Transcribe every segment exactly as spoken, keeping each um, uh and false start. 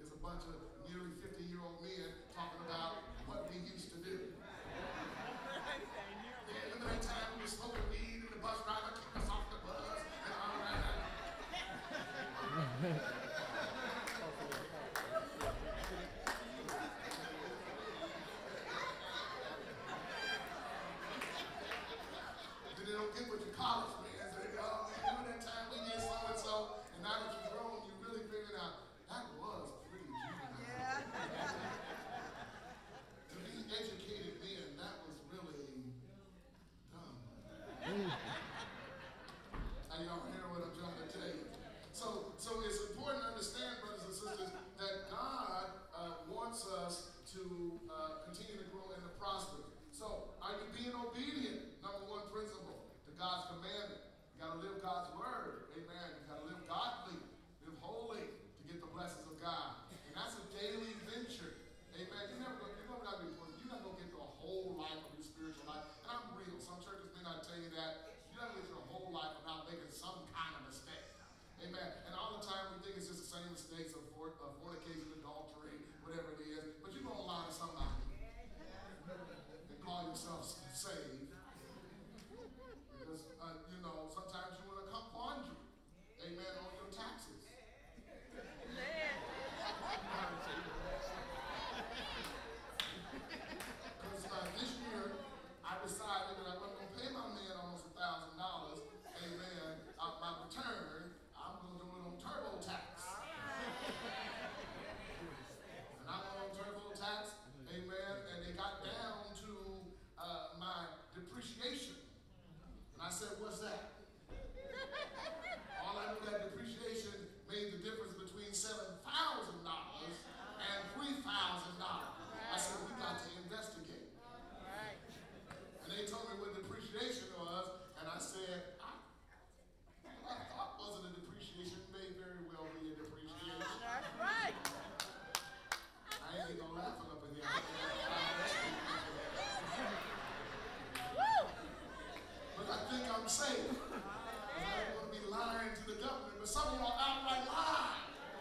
is a bunch of nearly fifty-year-old men talking about what we used to do. Yeah, remember that time we were smoking weed and the bus driver kicked us off the bus and all that? Then they don't get what your college man said. Oh, man, remember that time we did so and so, and now that you're grown, you really figured out that was pretty juvenile. Yeah. To be educated men, that was really dumb. Are y'all hear what I'm trying to tell you? So, so it's important to understand, brothers and sisters, that God uh, wants us to uh, continue to grow and to prosper. So, are you being obedient? Number one principle, to God's commandment. You got to live God's word. Amen. You got to live godly, live holy to get the blessings of God. And that's a daily venture. Amen. You never, you're never going to be important. You're not going to get through a whole life of your spiritual life. And I'm real. Some churches may not tell you that. You're not going to get through a whole life without making some kind of mistake. Amen. And all the time we think it's just the same mistakes of fornication, adultery, whatever it is. But you're going to lie to somebody and call yourself saved. Because, uh, you know, sometimes you want to come quandary. Amen. On your taxes. Because uh, this year, I decided that I wasn't going to pay my man almost one thousand dollars, amen, out my return. I'm going to do it on TurboTax. And I went on TurboTax, amen, and they got down to uh, my depreciation. And I said, what's that? All I knew that depreciation made the difference between seven thousand dollars and three thousand dollars. I said, we got to investigate. And they told me what depreciation was, and I said, I, I thought wasn't a depreciation, may very well be a depreciation. That's right. I ain't even gonna laugh up in here. But I think I'm safe. I don't want to be lying to the government, but some of y'all outright lie.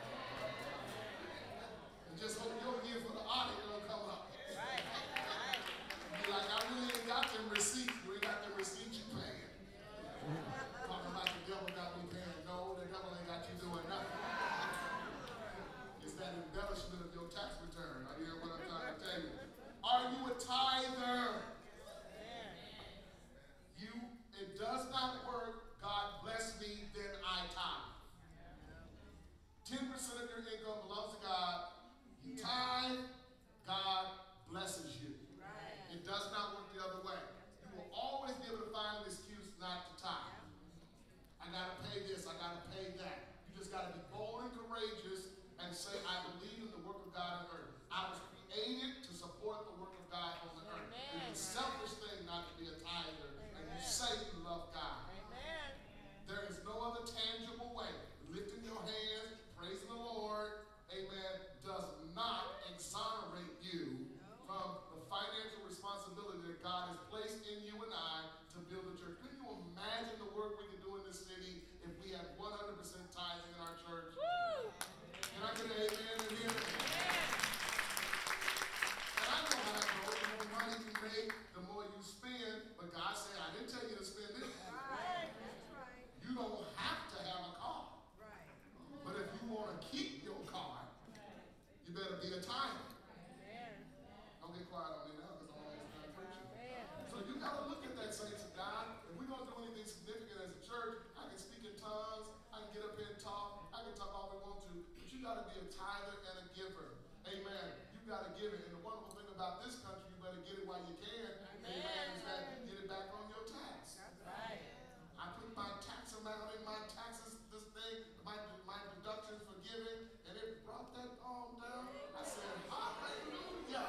And just hope your year for the audit will come up. Right. Be like, I really ain't got them receipts. We got them receipts you paying. Talking about the devil got me paying. No, the devil ain't got you doing nothing. It's that embellishment of your tax return. I hear what I'm trying to tell you. Are you a tither? You, it does not work. God bless me, then I tithe. ten percent of your income belongs to God. You tithe, God blesses you. It does not work the other way. You will always be able to find an excuse not to tithe. I gotta pay this, I gotta pay that. You just gotta be bold and courageous and say, I believe in the work of God on earth. I was created to support the work of God on the earth. It's a selfish thing not to be a tither, and you say you love God. Amen. There is no other tangible way. Lifting your hands, praising the Lord, amen, does not exonerate you from the financial responsibility that God has placed in you and I to build a church. Can you imagine the work we could do in this city if we had one hundred percent tithing in our church? Woo! Can I get an amen in here? And I know how that goes. The more money you make, the more you spend. But God said, I didn't tell you to spend it. Right. That's right. You don't have to have a car. Right. But if you want to keep your car, you better be a tither. Don't get quiet on me now because I'm almost done preaching. So you got to look at that, saints of God. If we're going to do anything significant as a church, I can speak in tongues, I can get up here and talk, I can talk all we want to, but you got to be a tither and a giver. Amen. You got to give it. And the wonderful thing about this country, you better get it while you can. Amen. Amen. Is that you get it back on your tax. That's right. I put my tax amount in my taxes, this thing, my, my deductions for giving, and it brought that all down. I said, hallelujah.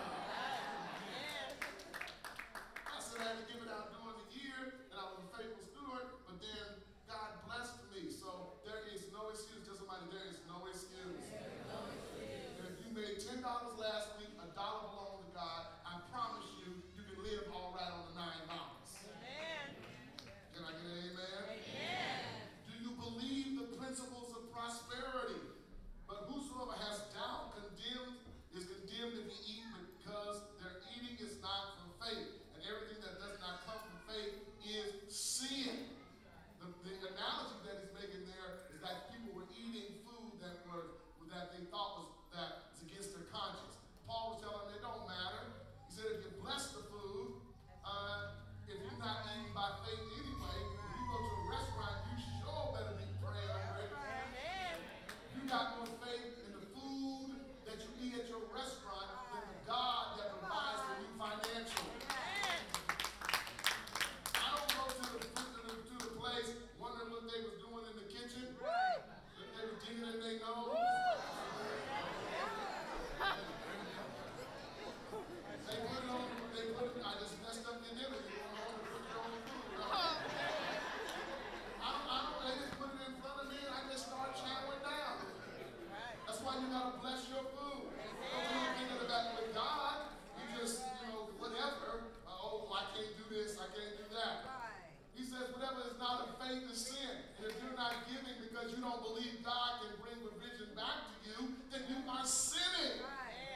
I said I had to give it out during the year, and I was a faithful steward, but then God blessed me. So there is no excuse. Tell somebody, there is no excuse. No excuse. And if you made ten dollars last week, a dollar belongs to God, I promise you, you can live all right on the nine dollars. Amen. Can I get an amen? Amen. Do you believe the principles of prosperity? But whosoever has doubt bless your food. Don't do anything in the back with God. You just, you know, whatever. Uh, oh, I can't do this. I can't do that. He says whatever is not of faith is sin. And if you're not giving because you don't believe God can bring provision back to you, then you are sinning.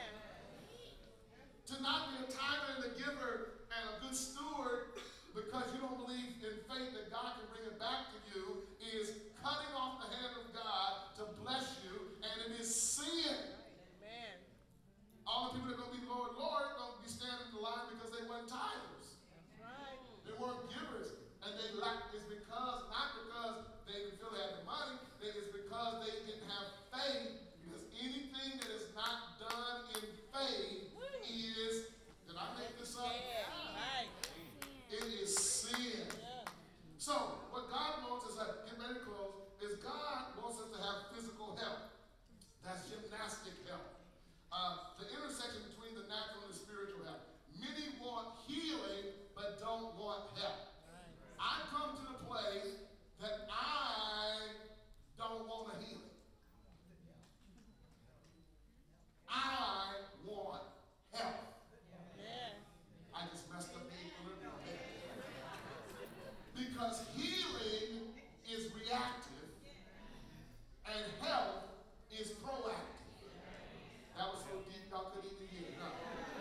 To not be a tither and a giver and a good steward because you don't believe in faith that God can bring it back to you is cutting off the hand of God to bless you, and it is sin. Amen. All the people that are going to be Lord, Lord, don't be standing in the line because they weren't tithers. That's right. They weren't givers. And they lacked, it's because, not because they didn't feel they had the money, it's because they didn't have faith. Because anything that is not done in faith is, did I make this up? Yeah. Right. It is sin. Yeah. So, what God wants us to get ready to close is God wants us to have physical health. That's gymnastic health. Uh, the intersection between the natural and the spiritual health. Many want healing, but don't want health. I come to the place that I don't want a healing. I want health. I just messed up the equilibrium. Because healing is reactive and health is proactive. That was so deep y'all couldn't even hear it. No.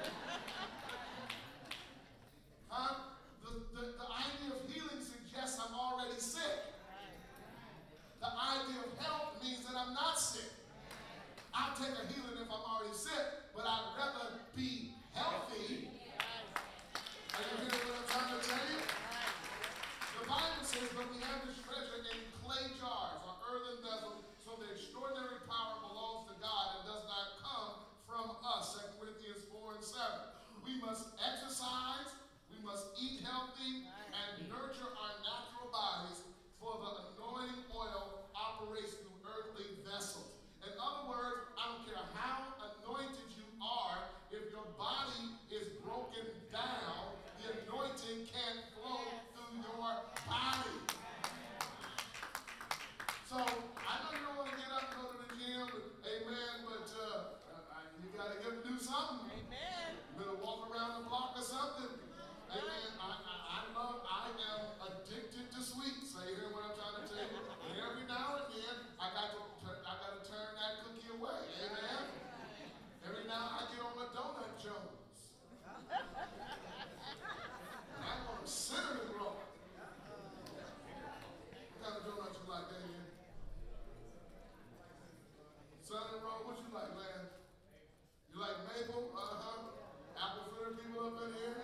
Huh? The, the, the idea of healing suggests I'm already sick. The idea of health means that I'm not sick. I'll take a healing if I'm already sick, but I'd rather be healthy. Are you hearing what I'm trying to tell you? The Bible says, but we have this treasure in clay jars or earthen vessels, so the extraordinary power belongs to God and does not come from us. Second Corinthians four and seven. We must exercise, we must eat healthy, and nurture our natural bodies, for the anointing oil operates through earthly vessels. In other words, I don't care how anointed you are, if your body is broken down, the anointing can't flow through your body. So, I know you don't want to get up and go to the gym, amen, but uh, you got to get do something. Amen. You better walk around the block or something. Amen. I, I, I love, I am addicted to sweets. So you hear what I'm trying to tell you? And every now and then, I got to, I got to turn that cookie away. Amen. Every now I get on the donut Jones. And I want a cinnamon roll. What kind of donut you like, Damien? Cinnamon roll? What you like, man? You like maple? Uh-huh. Apple fritter people up in here?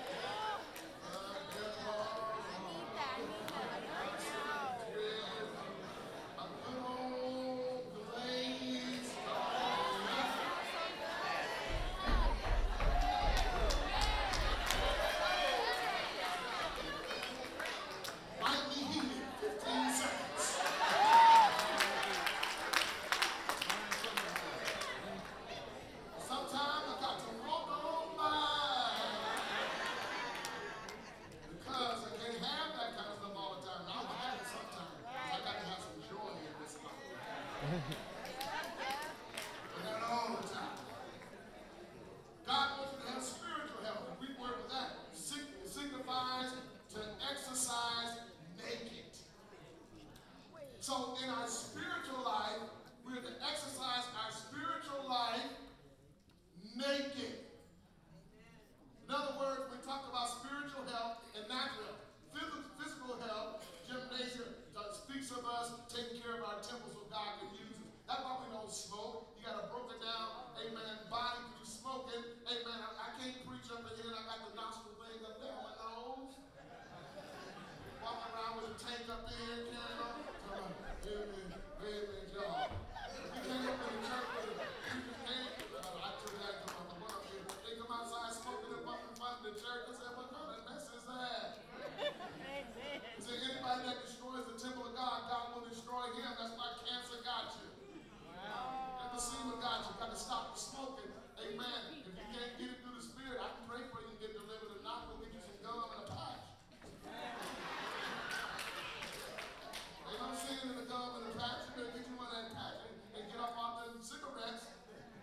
So in our spiritual life, we're to exercise our spiritual life naked. In other words, we talk about spiritual health and natural health. Physical, physical health, gymnasium, speaks of us taking care of our temples so God can use it. That's why we don't smoke. You got a broken down, amen, body because you're smoking. Amen, I, I can't preach up in here and I got the nostril thing up there on my nose. Walking around with a tank up in here, carrying on. Amen, amen, y'all. We came up in the church with a preacher came. Uh, I took that to my work here. They come outside smoking and bumping in front of the church. I said, what kind of mess is that? I said, anybody that destroys the temple of God, God will destroy him. That's why cancer got you. Wow. Emphysema got you. Got to stop the smoking. Amen. If you can't get it through the spirit, I can pray for you and get delivered. If not, we'll get you some gum and a patch. Ain't no sin in the gum and the patch. You better get you one of that patch and get off all them cigarettes.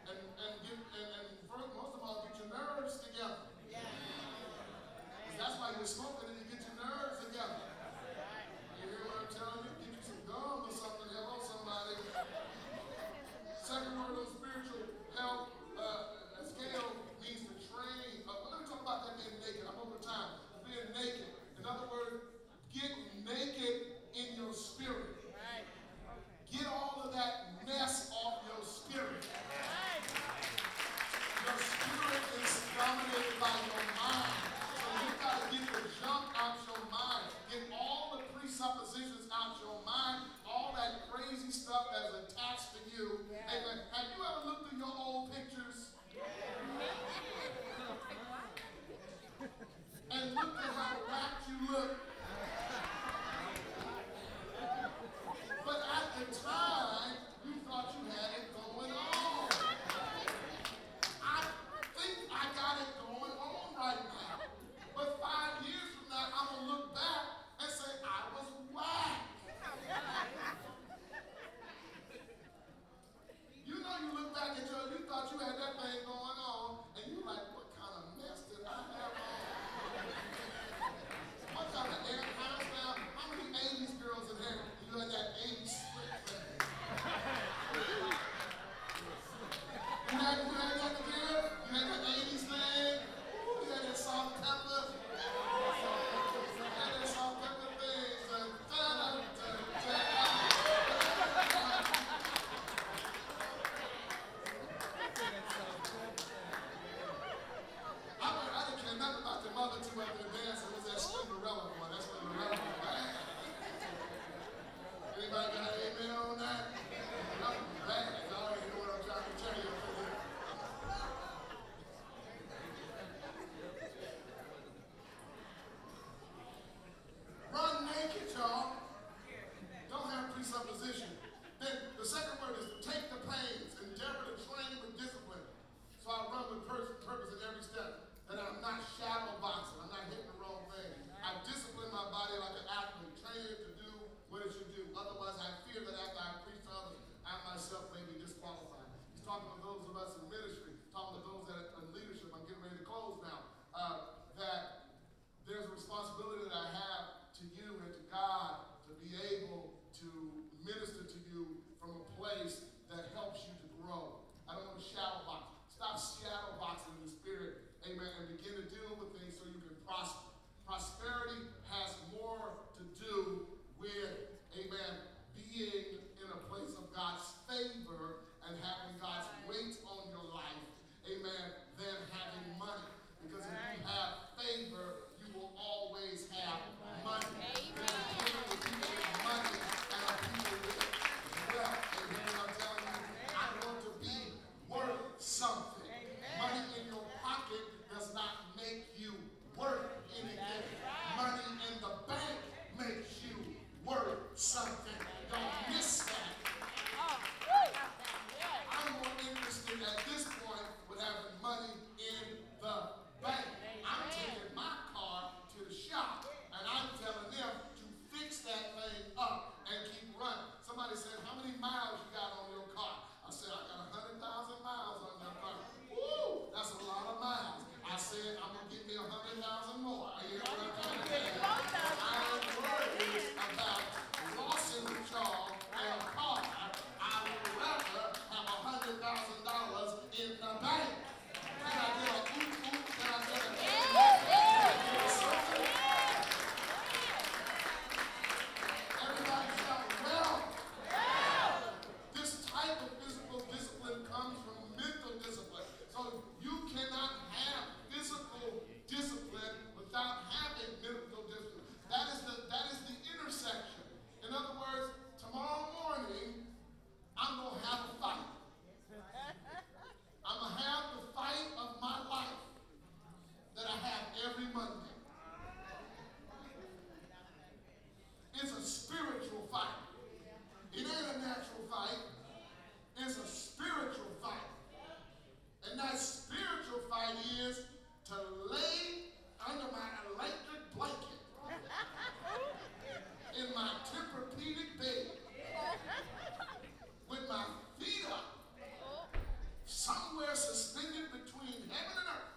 somewhere suspended between heaven and earth,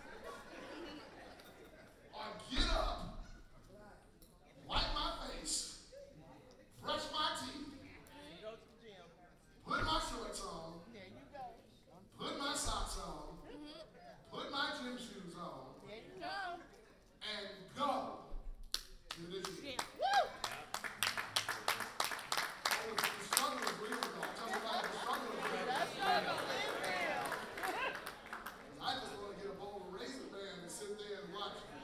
or get up, wipe my face, brush my teeth, Go to the gym. put my shorts on, There you go. put my socks on, put my gym shoes on, There you go. and go to the gym. Woo! Oh, the struggle is real, though. Tell somebody the struggle is real. That's struggle is real. I just want to get a bowl of Raisin Bran and sit there and watch it.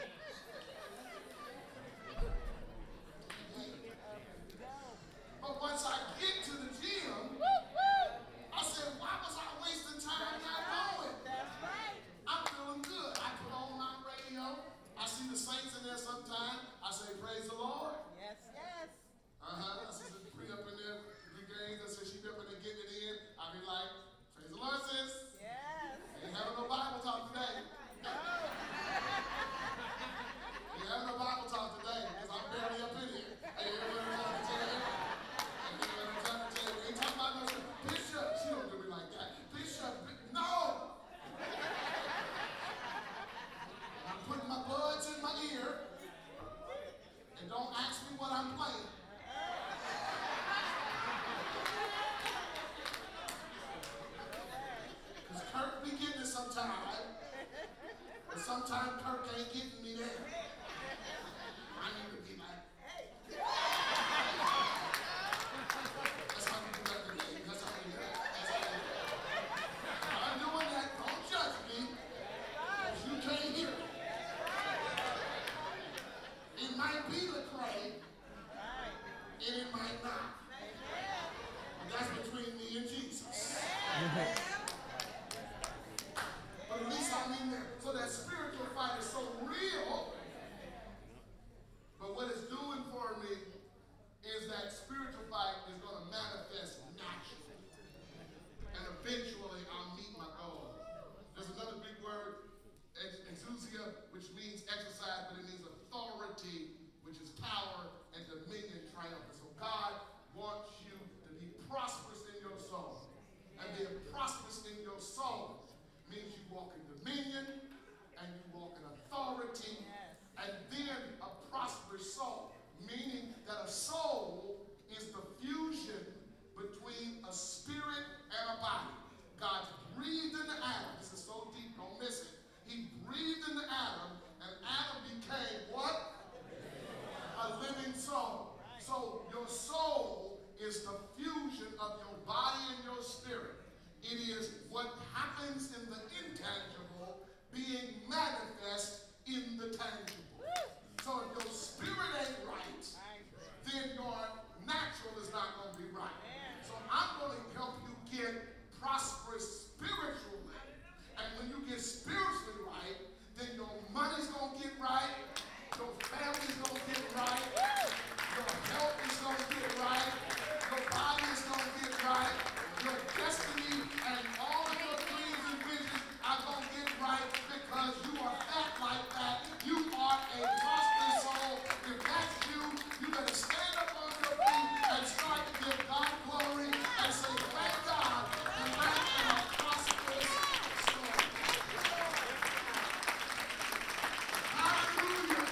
But once I get to the gym, Woo, woo. I said, why was I wasting time not going? That's right. I'm feeling good. I put on my radio. I see the saints in there sometime. I say, praise the Lord. Yes, yes. Uh-huh. I see the pre up in there, the games. I say, she be up in there getting it in. I be like, praise the Lord, sis. Yes. Ain't having no Bible talk today. No. Ain't having no Bible talk today because I'm barely up in here. Hey, you know what I'm trying to tell you? Hey, you know what I'm trying to tell you? We ain't talking about no Bishop. She don't do me like that. Bishop, bi- no! I'm putting my buds in my ear and don't ask me what I'm playing. Because Kirk be getting it sometime. But sometimes Kirk ain't getting me there. I need to be like, that's how we do that today. That's how we do that. That's how we do that. I'm doing that. Don't judge me. Because you can't hear it. It might be Lecrae, and it might not. But that's between me and Jesus. But at least I'm in there. So that spiritual fight is so real. But what it's doing for me is that spiritual fight is going to manifest naturally. And eventually I'll meet my goal. There's another big word, ex- exousia, which means exercise, but it means authority, which is power and dominion triumphant. So God wants you to be prosperous in your soul. And being prosperous in your soul means you walk in dominion and you walk in authority. And then a prosperous soul, meaning that a soul is the fusion between a spirit and a body. God breathed into Adam. This is so deep, don't miss it. He breathed into Adam, and Adam became what? A living soul. So your soul is the fusion of your body and your spirit. It is what happens in the intangible being manifest in the tangible. So if your spirit ain't right, then your natural is not going to be right. So I'm going to help you get prosperous spiritually. And when you get spiritually right, then your money's going to get right, your family's going to get right, your health is going to get right, your body is going to get right, your destiny and all of your dreams and visions are going to get right because you are fat like that. You are a prosperous soul. If that's you, you better stand up on your feet and start to give God glory and say, thank God that I am a prosperous soul. Hallelujah.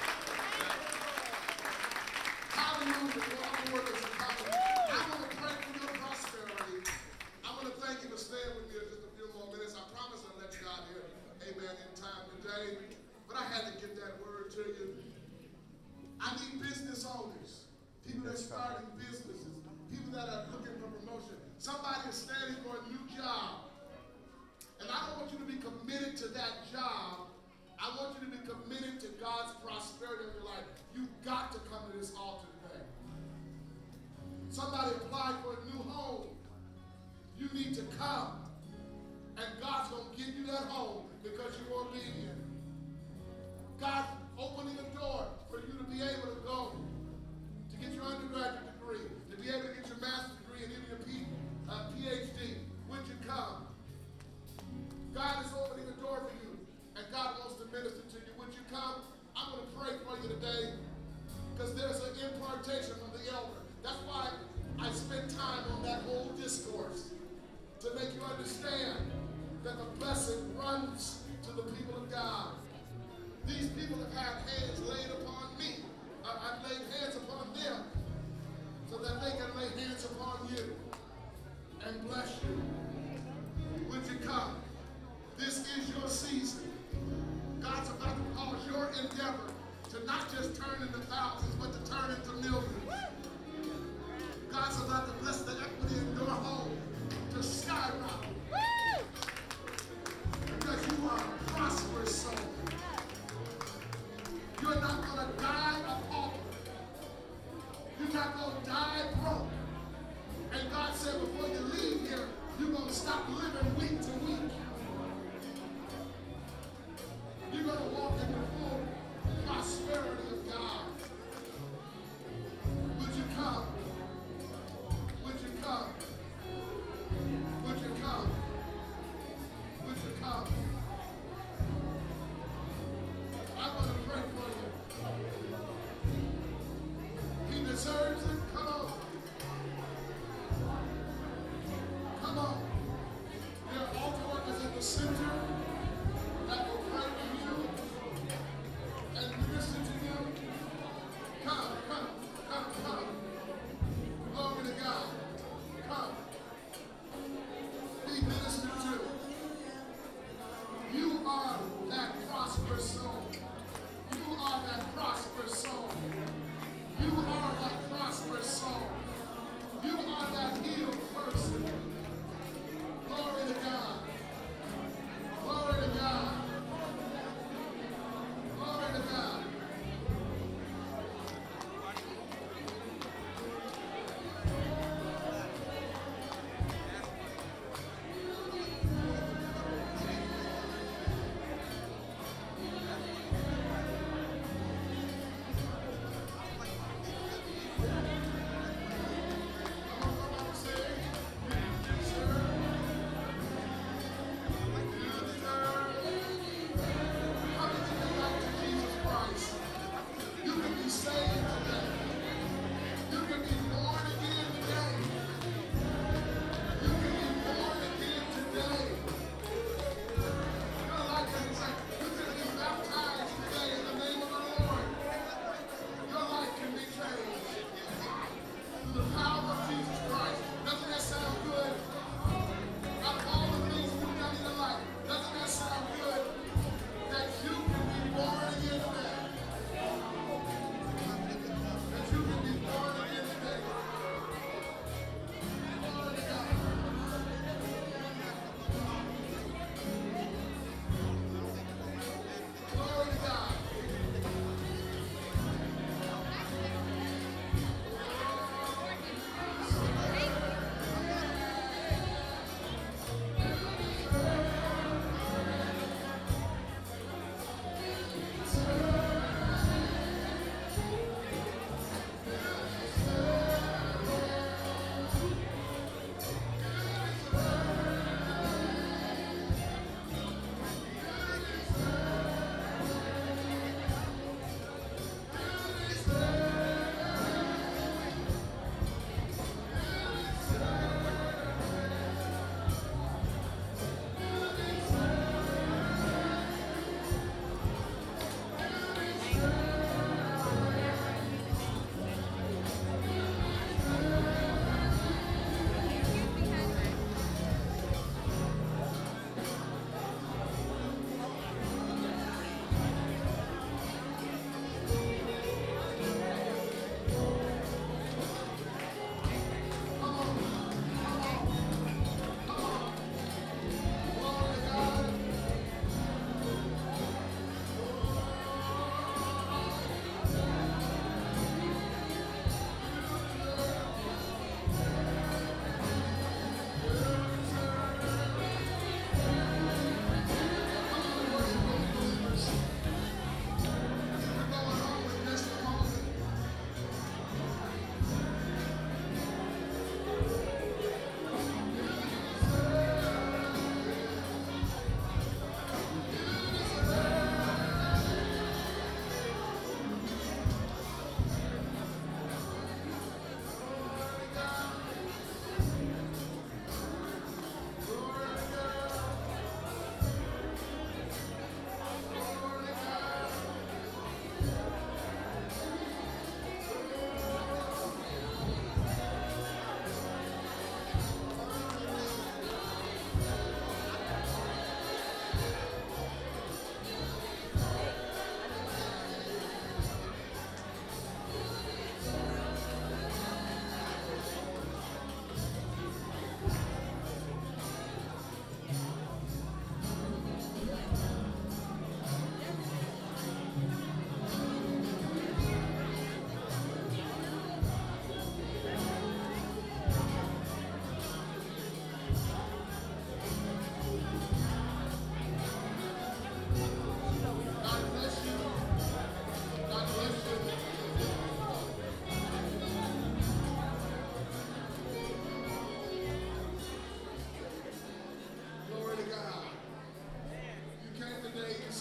Hallelujah. Well, I'm gonna work this out. I want to pray for your prosperity. I want to thank you for staying with me just a few more minutes. I promise I'll let you out here, amen, in time today. But I had to get that word to you. I need business owners, people that are starting businesses, people that are looking for promotion. Somebody is standing for a new job. And I don't want you to be committed to that job. I want you to be committed to God's prosperity in your life. You've got to come to this altar today. Somebody applied for a new home. You need to come. And God's going to give you that home because you're obedient. God's opening a door for you to be able to go to get your undergraduate degree, to be able to get your master's degree and even your P, uh, P H D. Would you come? God is opening a door for you, and God wants to minister to you. Would you come? I'm going to pray for you today because there's an impartation from the elder. That's why I spent time on that whole discourse, to make you understand that the blessing runs to the people of God. These people have had hands laid upon me. I, I've laid hands upon them so that they can lay hands upon you and bless you. Would you come? This is your season. God's about to cause your endeavor to not just turn into thousands, but to turn into millions. God's about to bless the equity in your home to skyrocket. Because you are a prosperous soul. You're not going to die a pauper. You're not going to die broke. And God said before you leave here, you're going to stop living week to week. You're going to walk in the full prosperity of God. Would you come? Would you come? Would you come? Would you come? I want to pray for you. He deserves it. Come on. Come on. There are altar workers in the center that will pray for you and minister to you. Come, come, come, come. Glory to God. Come. Be ministered to. You are that prosperous soul. You are that prosperous soul. You are that prosperous soul. You are that healed person. Glory to God.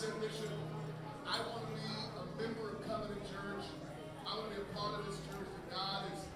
said, Bishop, I want to be a member of Covenant Church. I want to be a part of this church that God is